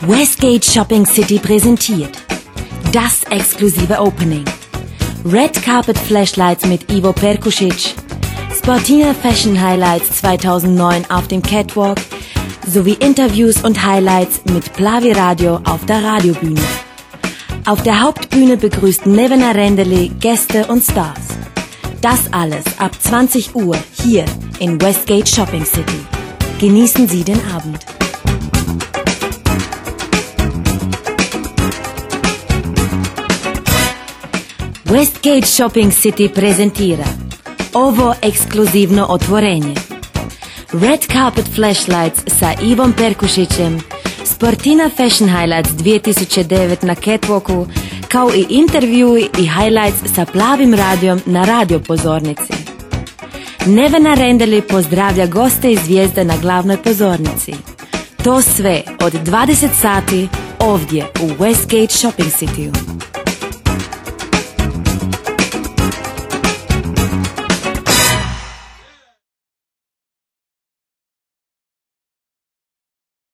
Westgate Shopping City präsentiert das exklusive Opening. Red Carpet Flashlights mit Ivo Perkušić, Sportina Fashion Highlights 2009 auf dem Catwalk sowie Interviews und Highlights mit Plavi Radio auf der Radiobühne. Auf der Hauptbühne begrüßt Nevena Rendeli Gäste und Stars. Das alles ab 20 Uhr hier in Westgate Shopping City. Genießen Sie den Abend. Westgate Shopping City prezentira ovo ekskluzivno otvorenje. Red Carpet Flashlights sa Ivom Perkušićem, Sportina Fashion Highlights 2009 na Catwalku, kao i intervjui i highlights sa Plavim radijom na radiopozornici. Nevena Rendeli pozdravlja goste i zvijezde na glavnoj pozornici. To sve od 20 sati ovdje u Westgate Shopping Cityu.